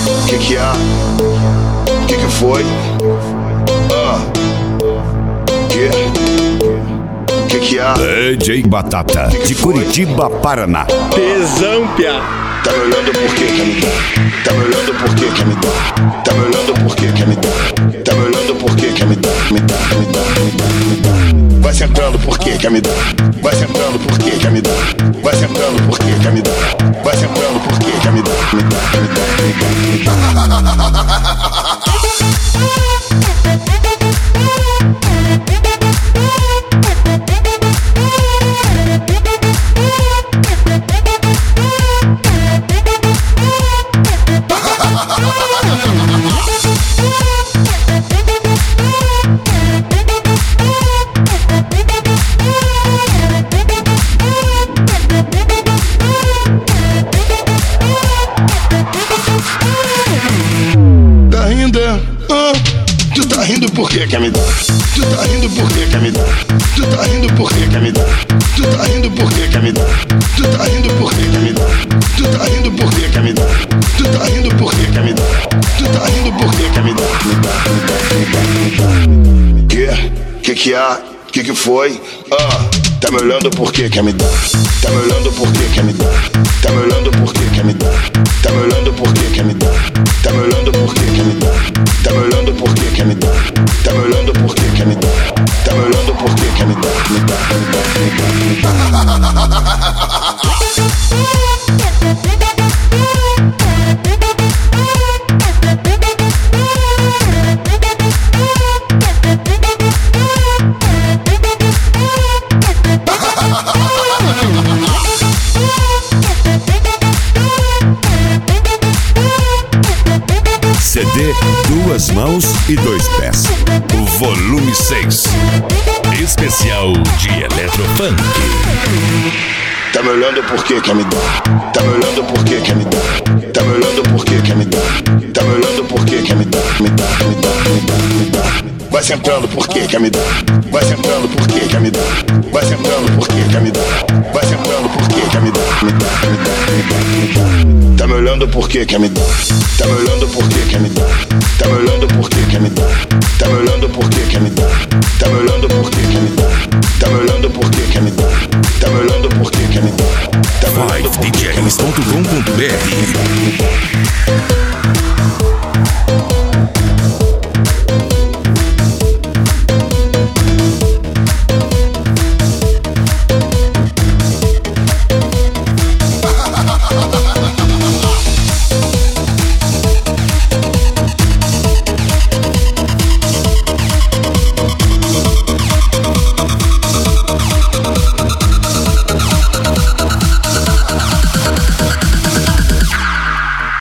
Que há? Que foi? Que há? DJ Batata, de Curitiba, Paraná. Tesão, piá. Tá me olhando por que quer me dar? Tá me olhando por que quer me dar? Tá me olhando por que quer me dar? Tá me olhando por que quer me dar? Me dá, me dá, me dá, me dá. Vai sentando por que quer me dar? Vai sentando por que quer me dar? Vai sentando por que quer me dar? Vai sentando por que quer me dar? Me dá, me dá, me dá, me dá. Tá rindo, tu tá rindo por que quer me dar? Tu tá rindo por que quer me dar? Tu tá rindo por que quer me dar? Tu tá rindo por que quer me dar? Tu tá rindo por que quer me dar? Tu tá rindo por que quer me dar? Tu tá rindo por que quer me dar? Tu tá rindo por que quer me dar? Me dá, me dá, me dá, me dá. Que há? Que foi? Tá me olhando por que quer me dar? Tá me olhando por que quer me dar? Tá me olhando por que quer me dar? Tá me olhando por que quer me dar? Tá me olhando por que quer me dar? Tá me olhando por que quer me dar? Tá me olhando por que quer me dar? Tá me olhando por que quer me dar? Me dá, me dá, me dá, me dá. CD Duas Mãos e Dois Pés, volume 6, especial de Eletrofunk. Tá me olhando por que quer me dar? Tá me olhando por que quer me dar? Tá me olhando por que quer me dar? Tá me olhando por que quer me dar? Me dá, me dá, me dá, me dá. Vai sentando por que quer me dar? Vai sentando por que quer me dar? Vai sentando por que quer me dar? Vai sentando por que quer me dar? Me dá, me dá, me dá, me dá. Tá me olhando por que quer me dar? Tá me olhando por que quer me dar? Tá me olhando por que quer me dar? Tá me olhando por que quer me dar? Tá me olhando por que quer me dar? Tá me olhando por que quer me dar? Tá me olhando por que quer me dar? Tá me olhando por que quer me dar? 5DJs.com.br